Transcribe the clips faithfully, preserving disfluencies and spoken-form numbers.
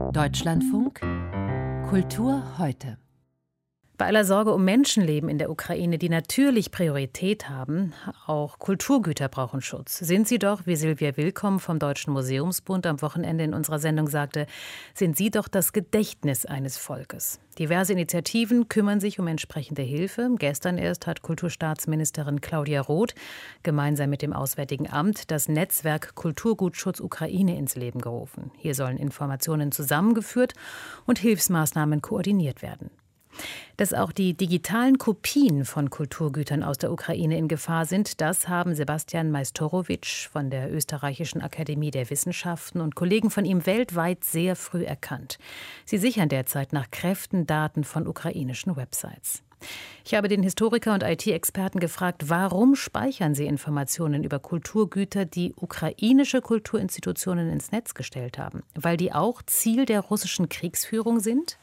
Deutschlandfunk Kultur heute. Bei aller Sorge um Menschenleben in der Ukraine, die natürlich Priorität haben, auch Kulturgüter brauchen Schutz, sind sie doch, wie Silvia Willkomm vom Deutschen Museumsbund am Wochenende in unserer Sendung sagte, sind sie doch das Gedächtnis eines Volkes. Diverse Initiativen kümmern sich um entsprechende Hilfe. Gestern erst hat Kulturstaatsministerin Claudia Roth gemeinsam mit dem Auswärtigen Amt das Netzwerk Kulturgutschutz Ukraine ins Leben gerufen. Hier sollen Informationen zusammengeführt und Hilfsmaßnahmen koordiniert werden. Dass auch die digitalen Kopien von Kulturgütern aus der Ukraine in Gefahr sind, das haben Sebastian Majstorovic von der Österreichischen Akademie der Wissenschaften und Kollegen von ihm weltweit sehr früh erkannt. Sie sichern derzeit nach Kräften Daten von ukrainischen Websites. Ich habe den Historiker und I T-Experten gefragt, warum speichern sie Informationen über Kulturgüter, die ukrainische Kulturinstitutionen ins Netz gestellt haben? Weil die auch Ziel der russischen Kriegsführung sind?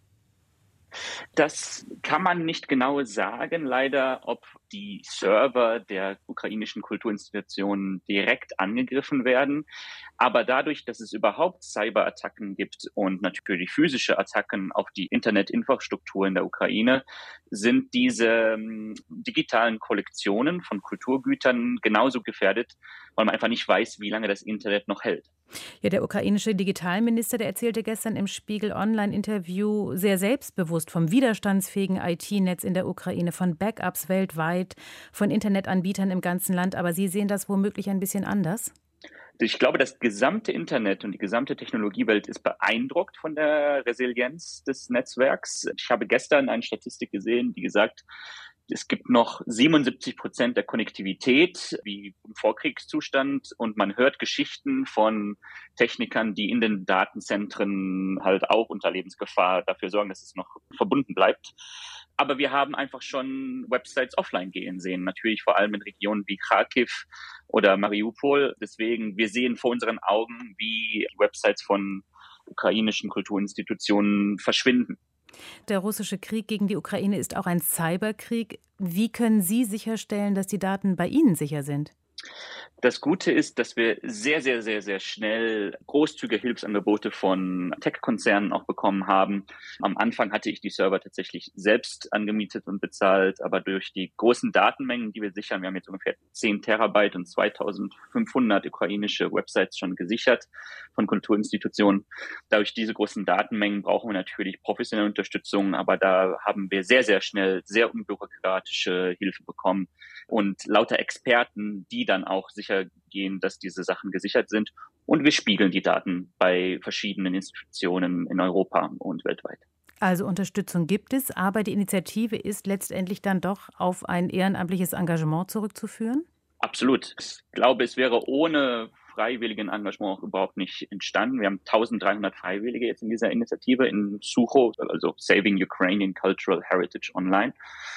Das kann man nicht genau sagen, leider, ob die Server der ukrainischen Kulturinstitutionen direkt angegriffen werden. Aber dadurch, dass es überhaupt Cyberattacken gibt und natürlich physische Attacken auf die Internetinfrastruktur in der Ukraine, sind diese ähm, digitalen Kollektionen von Kulturgütern genauso gefährdet, weil man einfach nicht weiß, wie lange das Internet noch hält. Ja, der ukrainische Digitalminister, der erzählte gestern im Spiegel-Online-Interview sehr selbstbewusst vom widerstandsfähigen I T-Netz in der Ukraine, von Backups weltweit, von Internetanbietern im ganzen Land. Aber Sie sehen das womöglich ein bisschen anders? Ich glaube, das gesamte Internet und die gesamte Technologiewelt ist beeindruckt von der Resilienz des Netzwerks. Ich habe gestern eine Statistik gesehen, die gesagt, es gibt noch siebenundsiebzig Prozent der Konnektivität wie im Vorkriegszustand und man hört Geschichten von Technikern, die in den Datenzentren halt auch unter Lebensgefahr dafür sorgen, dass es noch verbunden bleibt. Aber wir haben einfach schon Websites offline gehen sehen, natürlich vor allem in Regionen wie Kharkiv oder Mariupol. Deswegen, wir sehen vor unseren Augen, wie die Websites von ukrainischen Kulturinstitutionen verschwinden. Der russische Krieg gegen die Ukraine ist auch ein Cyberkrieg. Wie können Sie sicherstellen, dass die Daten bei Ihnen sicher sind? Das Gute ist, dass wir sehr, sehr, sehr, sehr schnell großzügige Hilfsangebote von Tech-Konzernen auch bekommen haben. Am Anfang hatte ich die Server tatsächlich selbst angemietet und bezahlt, aber durch die großen Datenmengen, die wir sichern, wir haben jetzt ungefähr zehn Terabyte und zweitausendfünfhundert ukrainische Websites schon gesichert von Kulturinstitutionen. Dadurch diese großen Datenmengen brauchen wir natürlich professionelle Unterstützung, aber da haben wir sehr, sehr schnell sehr unbürokratische Hilfe bekommen und lauter Experten, die dann auch sicher gehen, dass diese Sachen gesichert sind. Und wir spiegeln die Daten bei verschiedenen Institutionen in Europa und weltweit. Also Unterstützung gibt es, aber die Initiative ist letztendlich dann doch auf ein ehrenamtliches Engagement zurückzuführen? Absolut. Ich glaube, es wäre ohne freiwilligen Engagement auch überhaupt nicht entstanden. Wir haben eintausenddreihundert Freiwillige jetzt in dieser Initiative in Sucho, also Saving Ukrainian Cultural Heritage Online.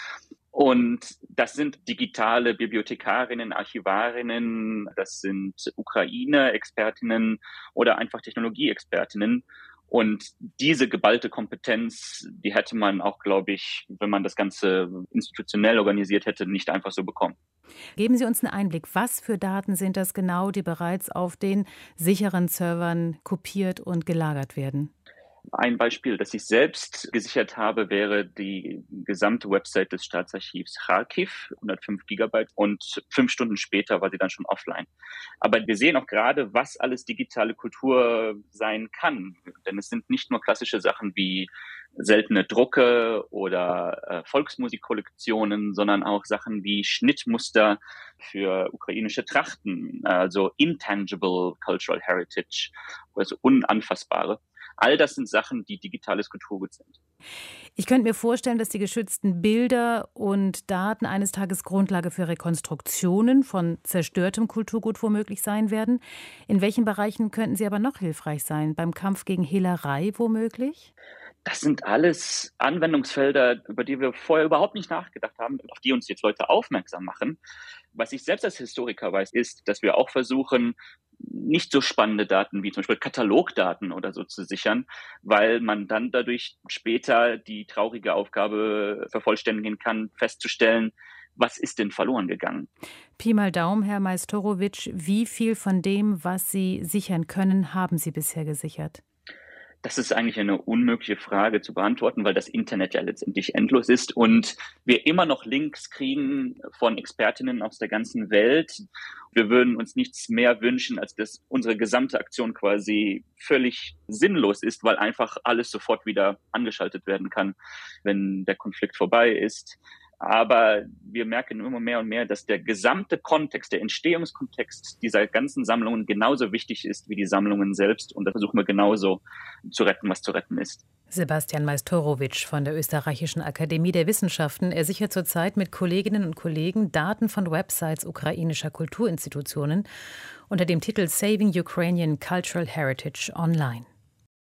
Und das sind digitale Bibliothekarinnen, Archivarinnen, das sind Ukraine-Expertinnen oder einfach Technologie-Expertinnen. Und diese geballte Kompetenz, die hätte man auch, glaube ich, wenn man das Ganze institutionell organisiert hätte, nicht einfach so bekommen. Geben Sie uns einen Einblick. Was für Daten sind das genau, die bereits auf den sicheren Servern kopiert und gelagert werden? Ein Beispiel, das ich selbst gesichert habe, wäre die gesamte Website des Staatsarchivs Kharkiv, hundertfünf Gigabyte, und fünf Stunden später war sie dann schon offline. Aber wir sehen auch gerade, was alles digitale Kultur sein kann. Denn es sind nicht nur klassische Sachen wie seltene Drucke oder äh, Volksmusikkollektionen, sondern auch Sachen wie Schnittmuster für ukrainische Trachten, also intangible cultural heritage, also unanfassbare. All das sind Sachen, die digitales Kulturgut sind. Ich könnte mir vorstellen, dass die geschützten Bilder und Daten eines Tages Grundlage für Rekonstruktionen von zerstörtem Kulturgut womöglich sein werden. In welchen Bereichen könnten sie aber noch hilfreich sein? Beim Kampf gegen Hehlerei womöglich? Das sind alles Anwendungsfelder, über die wir vorher überhaupt nicht nachgedacht haben, auf die uns jetzt Leute aufmerksam machen. Was ich selbst als Historiker weiß, ist, dass wir auch versuchen, nicht so spannende Daten wie zum Beispiel Katalogdaten oder so zu sichern, weil man dann dadurch später die traurige Aufgabe vervollständigen kann, festzustellen, was ist denn verloren gegangen? Pi mal Daumen, Herr Majstorovic, wie viel von dem, was Sie sichern können, haben Sie bisher gesichert? Das ist eigentlich eine unmögliche Frage zu beantworten, weil das Internet ja letztendlich endlos ist und wir immer noch Links kriegen von Expertinnen aus der ganzen Welt. Wir würden uns nichts mehr wünschen, als dass unsere gesamte Aktion quasi völlig sinnlos ist, weil einfach alles sofort wieder angeschaltet werden kann, wenn der Konflikt vorbei ist. Aber wir merken immer mehr und mehr, dass der gesamte Kontext, der Entstehungskontext dieser ganzen Sammlungen genauso wichtig ist wie die Sammlungen selbst. Und da versuchen wir genauso zu retten, was zu retten ist. Sebastian Majstorovic von der Österreichischen Akademie der Wissenschaften. Er sichert zurzeit mit Kolleginnen und Kollegen Daten von Websites ukrainischer Kulturinstitutionen unter dem Titel Saving Ukrainian Cultural Heritage online.